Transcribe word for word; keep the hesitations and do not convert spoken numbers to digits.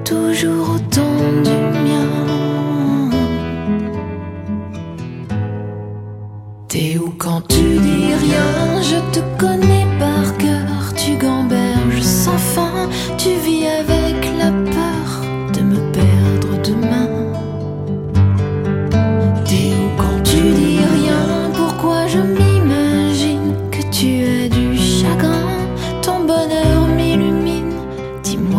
toujours autant du mien. T'es où quand tu dis rien? Je te connais par cœur, tu gamberges sans fin.